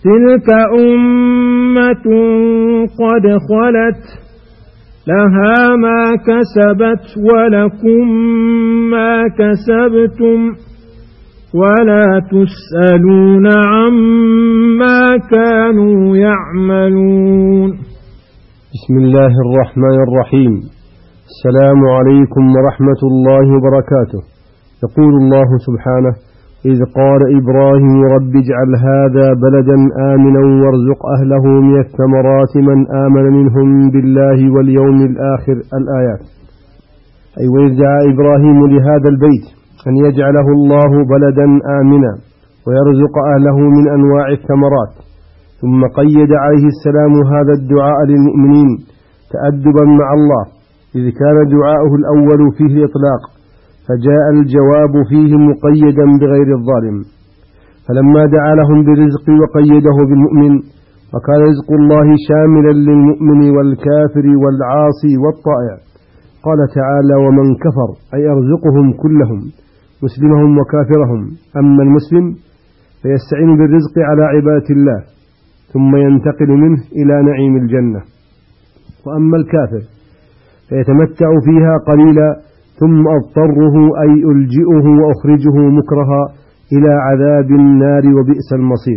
A: تلك أمة قد خلت لها ما كسبت ولكم ما كسبتم ولا تسألون عما كانوا يعملون.
B: بسم الله الرحمن الرحيم. السلام عليكم ورحمة الله وبركاته. يقول الله سبحانه: إذ قال إبراهيم رب اجعل هذا بلدا آمنا وارزق أهله من الثمرات من آمن منهم بالله واليوم الآخر. الآيات. أي وإذ دعا إبراهيم لهذا البيت أن يجعله الله بلدا آمنا ويرزق أهله من أنواع الثمرات، ثم قيد عليه السلام هذا الدعاء للمؤمنين تأدبا مع الله، إذ كان دعاؤه الأول فيه الإطلاق، فجاء الجواب فيه مقيدا بغير الظالم. فلما دعا لهم برزق وقيده بالمؤمن، وكان رزق الله شاملا للمؤمن والكافر والعاصي والطائع، قال تعالى: ومن كفر، أي أرزقهم كلهم، مسلمهم وكافرهم. أما المسلم فيستعين بالرزق على عبادة الله ثم ينتقل منه إلى نعيم الجنة، وأما الكافر فيتمتع فيها قليلا ثم أضطره أي ألجئه وأخرجه مكرها إلى عذاب النار وبئس المصير.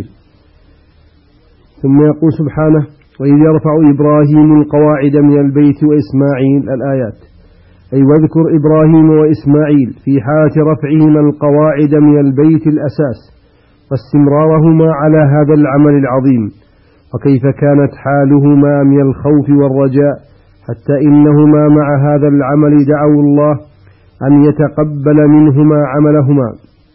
B: ثم يقول سبحانه: وإذ يرفع إبراهيم القواعد من البيت وإسماعيل. الآيات. أي واذكر إبراهيم وإسماعيل في حالة رفعهما القواعد من البيت الأساس واستمرارهما على هذا العمل العظيم، وكيف كانت حالهما من الخوف والرجاء، حتى إنهما مع هذا العمل دعوا الله أن يتقبل منهما عملهما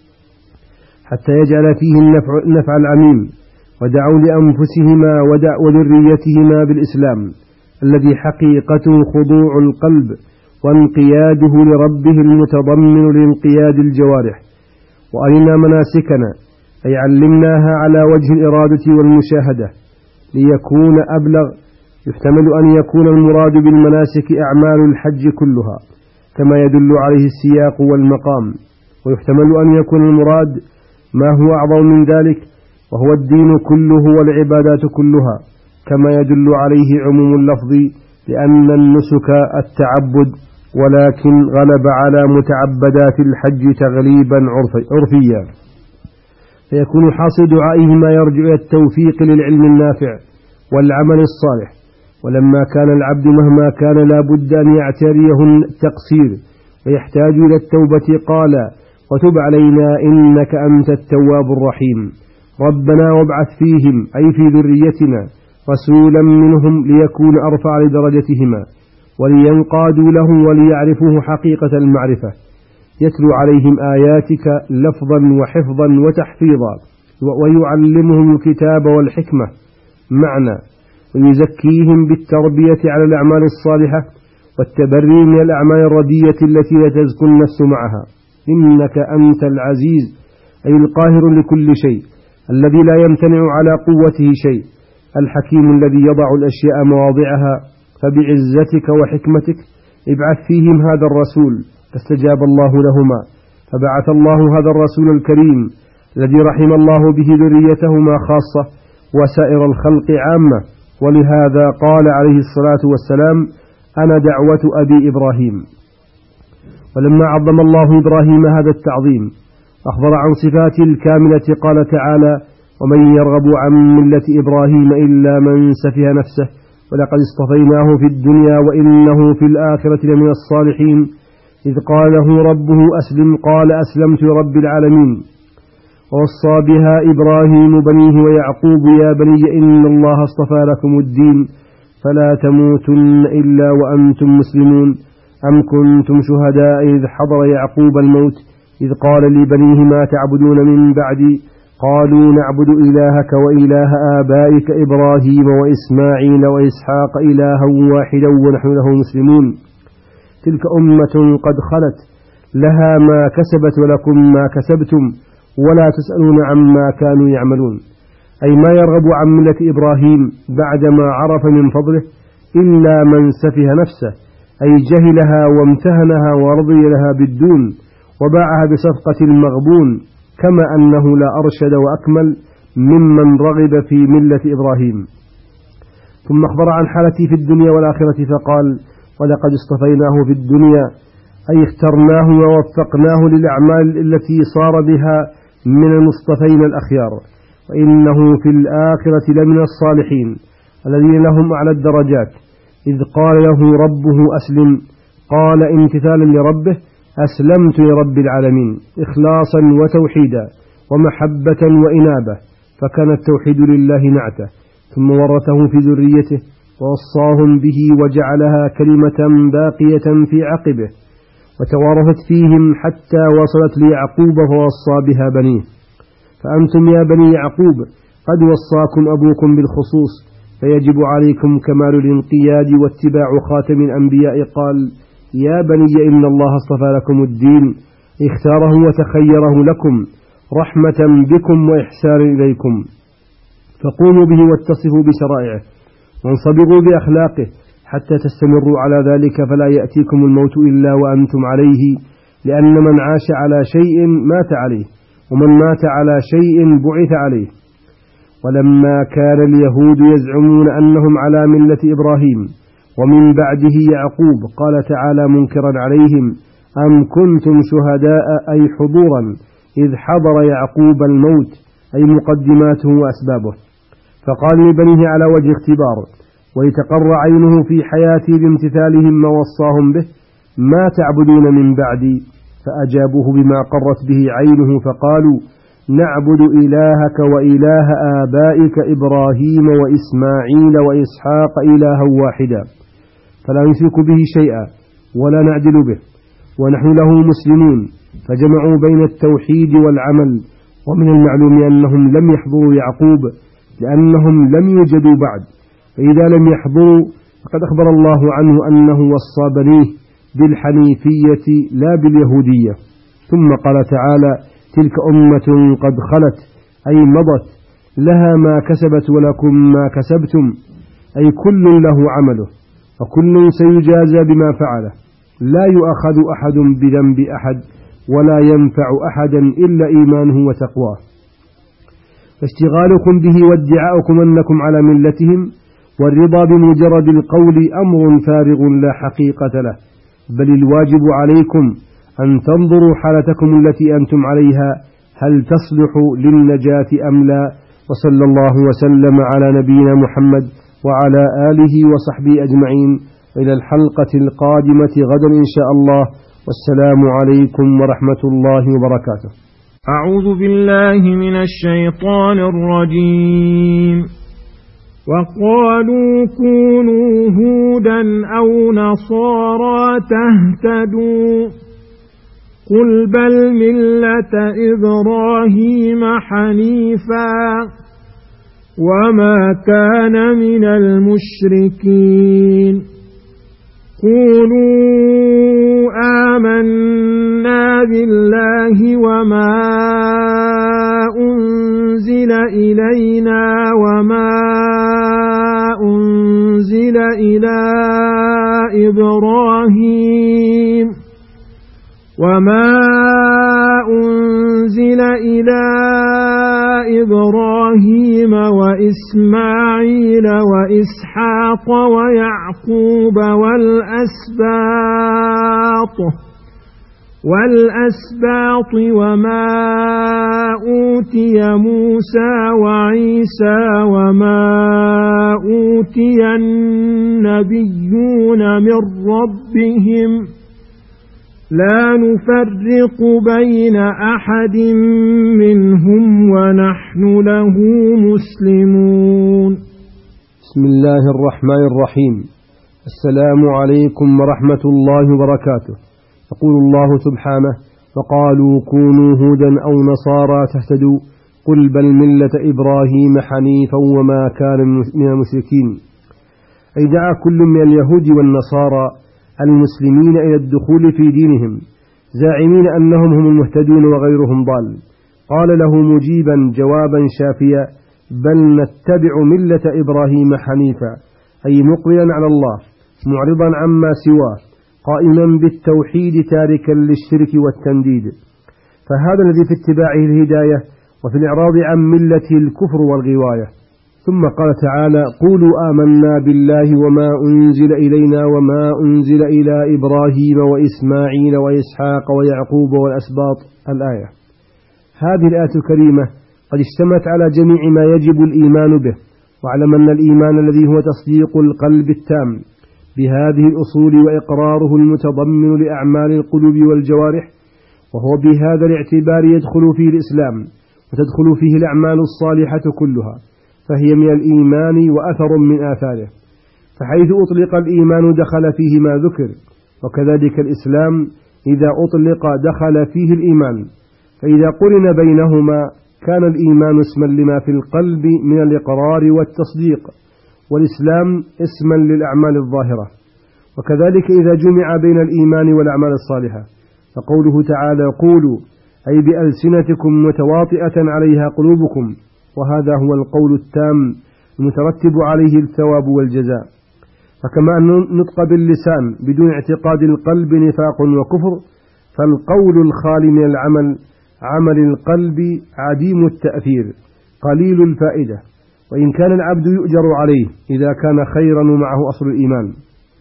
B: حتى يجعل فيه النفع, النفع العميم، ودعوا لأنفسهما وذريتهما بالإسلام الذي حقيقته خضوع القلب وانقياده لربه المتضمن لانقياد الجوارح. وأرنا مناسكنا، أي علمناها على وجه الإرادة والمشاهدة ليكون أبلغ. يحتمل أن يكون المراد بالمناسك أعمال الحج كلها كما يدل عليه السياق والمقام، ويحتمل أن يكون المراد ما هو أعظم من ذلك وهو الدين كله والعبادات كلها كما يدل عليه عموم اللفظ، لأن النسك التعبد، ولكن غلب على متعبدات الحج تغليبا عرفيا، فيكون حاصل دعائه ما يرجع إلى التوفيق للعلم النافع والعمل الصالح. ولما كان العبد مهما كان لا بد أن يعتريه التقصير ويحتاج إلى التوبة، قال: وتب علينا إنك أنت التواب الرحيم. ربنا وابعث فيهم، أي في ذريتنا، رسولا منهم ليكون أرفع لدرجتهما ولينقادوا له وليعرفوه حقيقة المعرفة، يتلو عليهم آياتك لفظا وحفظا وتحفيظا، ويعلمهم الكتاب والحكمة معنى، ويزكيهم بالتربية على الأعمال الصالحة والتبري من الأعمال الردية التي لا تزكو النفس معها. إنك أنت العزيز، أي القاهر لكل شيء، الذي لا يمتنع على قوته شيء، الحكيم الذي يضع الأشياء مواضعها. فبعزتك وحكمتك ابعث فيهم هذا الرسول، فاستجاب الله لهما، فبعث الله هذا الرسول الكريم الذي رحم الله به ذريتهما خاصة وسائر الخلق عامة. ولهذا قال عليه الصلاة والسلام: أنا دعوة أبي إبراهيم. ولما عظم الله إبراهيم هذا التعظيم أخبر عن صفاته الكاملة، قال تعالى: ومن يرغب عن ملة إبراهيم إلا من سفه نفسه ولقد اصطفيناه في الدنيا وإنه في الآخرة لمن الصالحين. إذ قال له ربه أسلم قال أسلمت لرب العالمين. ووصى بها إبراهيم بنيه ويعقوب: يا بني إن الله اصطفى لكم الدين فلا تموتن إلا وأنتم مسلمون. أم كنتم شهداء إذ حضر يعقوب الموت إذ قال لبنيه ما تعبدون من بعدي قالوا نعبد إلهك وإله آبائك إبراهيم وإسماعيل وإسحاق إلها واحدا ونحن له مسلمون. تلك أمة قد خلت لها ما كسبت ولكم ما كسبتم ولا تسألون عما كانوا يعملون. أي ما يرغب عن ملة إبراهيم بعدما عرف من فضله إلا من سفه نفسه، أي جهلها وامتهنها ورضي لها بالدون وباعها بصفقة المغبون، كما أنه لا أرشد وأكمل ممن رغب في ملة إبراهيم. ثم أخبر عن حالته في الدنيا والآخرة فقال: ولقد اصطفيناه في الدنيا، أي اخترناه ووفقناه للأعمال التي صار بها من المصطفين الأخيار، وإنه في الآخرة لمن الصالحين الذين لهم أعلى الدرجات. إذ قال له ربه أسلم، قال امتثالا لربه: أسلمت لرب العالمين، إخلاصا وتوحيدا ومحبة وإنابة، فكان التوحيد لله نعته. ثم ورثه في ذريته ووصاهم به وجعلها كلمة باقية في عقبه، وتوارثت فيهم حتى وصلت ليعقوب فوصى بها بنيه. فأنتم يا بني يعقوب قد وصاكم أبوكم بالخصوص، فيجب عليكم كمال الانقياد واتباع خاتم الأنبياء. قال: يا بني إن الله اصطفى لكم الدين، اختاره وتخيره لكم رحمة بكم وإحسان إليكم، فقوموا به واتصفوا بشرائعه وانصبغوا بأخلاقه حتى تستمروا على ذلك، فلا يأتيكم الموت إلا وأنتم عليه، لأن من عاش على شيء مات عليه، ومن مات على شيء بعث عليه. ولما كان اليهود يزعمون أنهم على ملة إبراهيم ومن بعده يعقوب، قال تعالى منكرا عليهم: أم كنتم شهداء أي حضورا إذ حضر يعقوب الموت، أي مقدماته وأسبابه، فقال لبنيه على وجه اختبار ولتقر عينه في حياته بامتثالهم ما وصاهم به: ما تعبدون من بعدي؟ فأجابوه بما قرت به عينه فقالوا: نعبد إلهك وإله آبائك إبراهيم وإسماعيل وإسحاق إلها واحدا، فلا نشرك به شيئا ولا نعدل به، ونحن له مسلمون. فجمعوا بين التوحيد والعمل. ومن المعلوم أنهم لم يحضروا يعقوب لأنهم لم يوجدوا بعد، فإذا لم يحضروا فقد أخبر الله عنه أنه وصى بنيه بالحنيفية لا باليهودية. ثم قال تعالى: تلك أمة قد خلت، أي مضت، لها ما كسبت ولكم ما كسبتم، أي كل له عمله وكل سيجازى بما فعله، لا يؤخذ أحد بذنب أحد ولا ينفع أحدا إلا إيمانه وتقواه. فاشتغالكم به وادعاؤكم أنكم على ملتهم والرضا بمجرد القول أمر فارغ لا حقيقة له، بل الواجب عليكم أن تنظروا حالتكم التي أنتم عليها هل تصلح للنجاة أم لا. وصلى الله وسلم على نبينا محمد وعلى آله وصحبه أجمعين، إلى الحلقة القادمة غدا إن شاء الله، والسلام عليكم ورحمة الله وبركاته.
A: أعوذ بالله من الشيطان الرجيم. وقالوا كونوا هودا أو نصارى تهتدوا، قل بل ملة إبراهيم حنيفا وما كان من المشركين. قولوا آمنا بالله وما أنزل إلينا وما أنزل إلى إبراهيم وما أنزل إلى إبراهيم وإسماعيل وإسحاق ويعقوب والأسباط والأسباط وما أوتي موسى وعيسى وما أوتي النبيون من ربهم لا نفرق بين أحد منهم ونحن له مسلمون.
B: بسم الله الرحمن الرحيم. السلام عليكم ورحمة الله وبركاته. يقول الله سبحانه: وقالوا كونوا هودا أو نصارى تهتدوا، قل بل ملة إبراهيم حنيفا وما كان من المشركين. أي دعا كل من اليهود والنصارى المسلمين إلى الدخول في دينهم زاعمين أنهم هم المهتدون وغيرهم ضال. قال له مجيبا جوابا شافيا: بل نتبع ملة إبراهيم حنيفا، أي مقبلا على الله معرضا عما سواه قائما بالتوحيد تاركا للشرك والتنديد. فهذا الذي في اتباعه الهداية وفي الإعراض عن ملة الكفر والغواية. ثم قال تعالى: قولوا آمنا بالله وما أنزل إلينا وما أنزل إلى إبراهيم وإسماعيل وإسحاق ويعقوب والأسباط. الآية. هذه الآية الكريمة قد اشتملت على جميع ما يجب الإيمان به، واعلم أن الإيمان الذي هو تصديق القلب التام بهذه الأصول وإقراره المتضمن لأعمال القلوب والجوارح، وهو بهذا الاعتبار يدخل فيه الإسلام وتدخل فيه الأعمال الصالحة كلها، فهي من الإيمان وأثر من آثاره. فحيث أطلق الإيمان دخل فيه ما ذكر، وكذلك الإسلام إذا أطلق دخل فيه الإيمان، فإذا قرن بينهما كان الإيمان اسما لما في القلب من الإقرار والتصديق، والإسلام اسما للأعمال الظاهرة. وكذلك إذا جمع بين الإيمان والأعمال الصالحة، فقوله تعالى: قولوا أي بألسنتكم متواطئة عليها قلوبكم، وهذا هو القول التام المترتب عليه الثواب والجزاء. فكما أن النطق باللسان بدون اعتقاد القلب نفاق وكفر، فالقول الخالي من العمل عمل القلب عديم التأثير قليل الفائدة، وإن كان العبد يؤجر عليه إذا كان خيرا ومعه أصل الإيمان.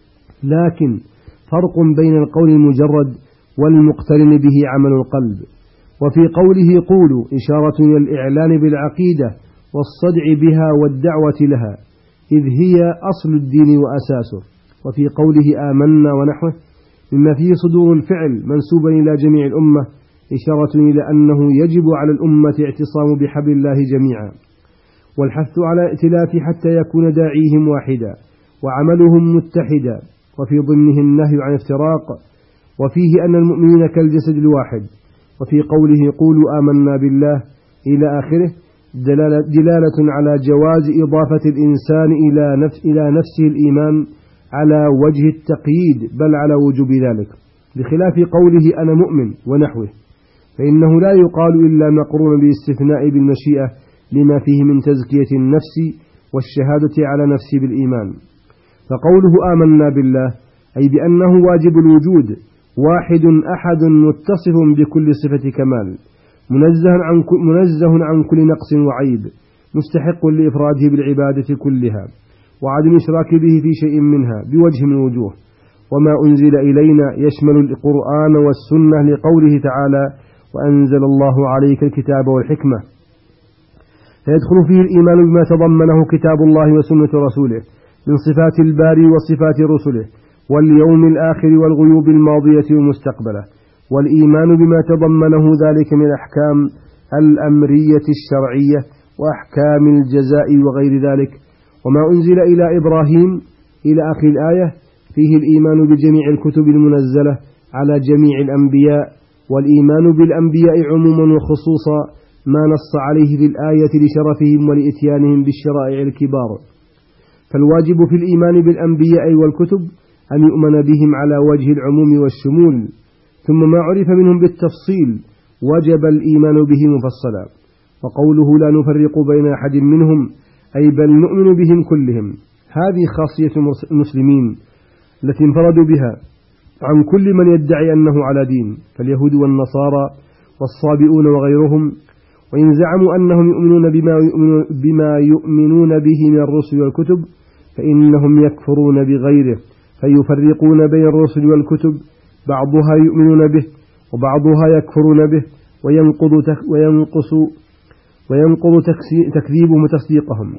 B: لكن فرق بين القول المجرد والمقترن به عمل القلب. وفي قوله قولوا إشارة إلى الإعلان بالعقيدة والصدع بها والدعوة لها، إذ هي أصل الدين وأساسه. وفي قوله آمنا ونحوه مما فيه صدور الفعل منسوبا إلى جميع الأمة، إشارة إلى أنه يجب على الأمة اعتصام بحبل الله جميعا، والحث على ائتلاف حتى يكون داعيهم واحدا وعملهم متحدا، وفي ضمنه النهي عن افتراق، وفيه أن المؤمنين كالجسد الواحد. وفي قوله قولوا آمنا بالله إلى آخره دلالة, دلالة على جواز إضافة الإنسان إلى, نفس إلى نفسه الإيمان على وجه التقييد، بل على وجوب ذلك، بخلاف قوله أنا مؤمن ونحوه، فإنه لا يقال إلا مقرون بالاستثناء بالمشيئة لما فيه من تزكية النفس والشهادة على نفسه بالإيمان. فقوله آمنا بالله أي بأنه واجب الوجود، واحد أحد متصف بكل صفة كمال، منزه عن, منزه عن كل نقص وعيب، مستحق لإفراده بالعبادة كلها وعدم إشراك به في شيء منها بوجه من الوجوه. وما أنزل إلينا يشمل القرآن والسنة، لقوله تعالى: وأنزل الله عليك الكتاب والحكمة، فيدخل فيه الإيمان بما تضمنه كتاب الله وسنة رسوله من صفات الباري وصفات رسله واليوم الآخر والغيوب الماضية والمستقبلة، والإيمان بما تضمنه ذلك من الأحكام الأمرية الشرعية وأحكام الجزاء وغير ذلك. وما أنزل إلى إبراهيم إلى آخر الآية فيه الإيمان بجميع الكتب المنزلة على جميع الأنبياء، والإيمان بالأنبياء عموما وخصوصا ما نص عليه في الآية لشرفهم ولإتيانهم بالشرائع الكبار. فالواجب في الإيمان بالأنبياء والكتب أن يؤمن بهم على وجه العموم والشمول، ثم ما عرف منهم بالتفصيل وجب الإيمان به مفصلا. وقوله لا نفرق بين أحد منهم أي بل نؤمن بهم كلهم، هذه خاصية المسلمين التي انفردوا بها عن كل من يدعي أنه على دين، فاليهود والنصارى والصابئون وغيرهم. وإن زعموا أنهم يؤمنون بما, يؤمنون بما يؤمنون به من الرسل والكتب، فإنهم يكفرون بغيره، فيفرقون بين الرسل والكتب، بعضها يؤمنون به وبعضها يكفرون به، وينقض وينقص وينقض تكذيبهم تصديقهم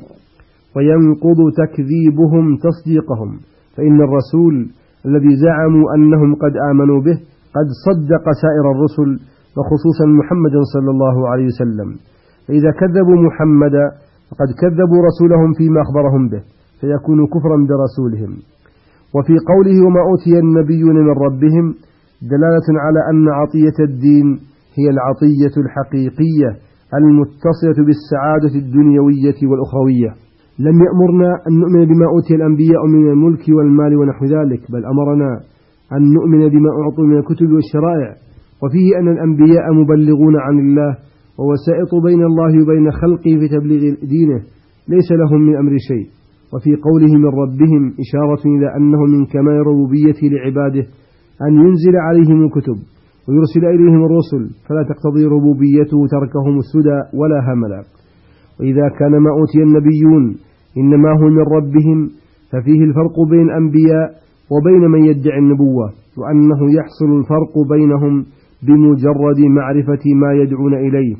B: وينقض تكذيبهم تصديقهم فإن الرسول الذي زعموا أنهم قد آمنوا به قد صدق سائر الرسل وخصوصا محمد صلى الله عليه وسلم، فإذا كذبوا محمدا فقد كذبوا رسولهم فيما أخبرهم به، فيكون كفرا برسولهم. وفي قوله وما أوتي النبيون من ربهم دلالة على أن عطية الدين هي العطية الحقيقية المتصلة بالسعادة الدنيوية والأخروية. لم يأمرنا أن نؤمن بما أوتي الأنبياء من الملك والمال ونحو ذلك، بل أمرنا أن نؤمن بما أعطوا من الكتب والشرائع، وفيه أن الأنبياء مبلغون عن الله ووسائط بين الله وبين خلقه في تبليغ دينه، ليس لهم من أمر شيء. وفي قوله من ربهم إشارة إلى أنه من كمال ربوبيته لعباده أن ينزل عليهم الكتب ويرسل إليهم الرسل، فلا تقتضي ربوبيته تركهم السدى ولا هملا. وإذا كان ما أوتي النبيون إنما هو من ربهم، ففيه الفرق بين الأنبياء وبين من يدعي النبوة، وأنه يحصل الفرق بينهم بمجرد معرفة ما يدعون إليه.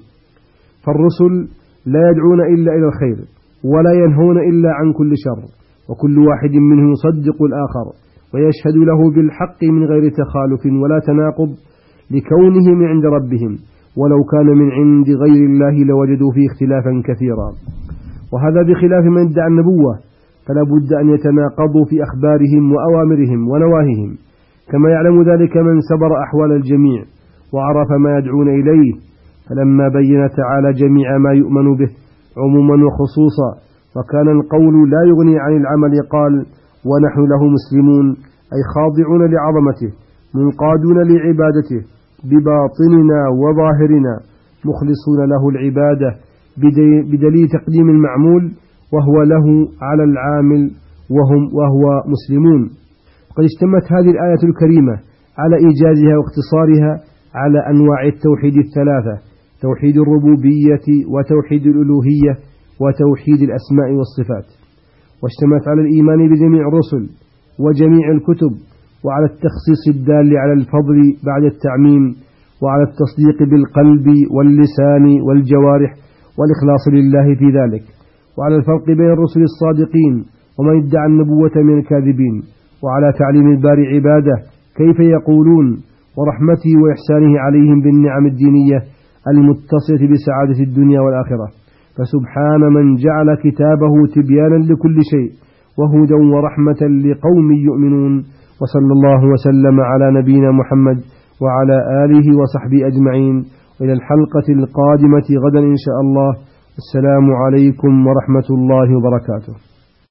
B: فالرسل لا يدعون إلا إلى الخير، ولا ينهون إلا عن كل شر، وكل واحد منهم يصدق الآخر ويشهد له بالحق من غير تخالف ولا تناقض، لكونه من عند ربهم، ولو كان من عند غير الله لوجدوا فيه اختلافا كثيرا. وهذا بخلاف من ادعى النبوة، فلا بد أن يتناقضوا في أخبارهم وأوامرهم ونواهيهم، كما يعلم ذلك من سبر أحوال الجميع وعرف ما يدعون إليه. فلما بين تعالى جميع ما يؤمن به عموما وخصوصا، وكان القول لا يغني عن العمل، قال: ونحن له مسلمون، أي خاضعون لعظمته منقادون لعبادته بباطننا وظاهرنا، مخلصون له العبادة بدليل تقديم المعمول وهو له على العامل وهم وهو مسلمون. وقد اشتمت هذه الآية الكريمة على إيجازها واختصارها على أنواع التوحيد الثلاثة: توحيد الربوبية وتوحيد الألوهية وتوحيد الأسماء والصفات. واشتمت على الإيمان بجميع الرسل وجميع الكتب، وعلى التخصيص الدال على الفضل بعد التعميم، وعلى التصديق بالقلب واللسان والجوارح والإخلاص لله في ذلك، وعلى الفرق بين الرسل الصادقين ومن ادعى النبوة من الكاذبين، وعلى تعليم الباري عباده كيف يقولون ورحمته وإحسانه عليهم بالنعم الدينية المتصلة بسعادة الدنيا والآخرة. فسبحان من جعل كتابه تبيانا لكل شيء وهدى ورحمة لقوم يؤمنون. وصلى الله وسلم على نبينا محمد وعلى آله وصحبه أجمعين، إلى الحلقة القادمة غدا إن شاء الله. السلام عليكم ورحمة الله وبركاته.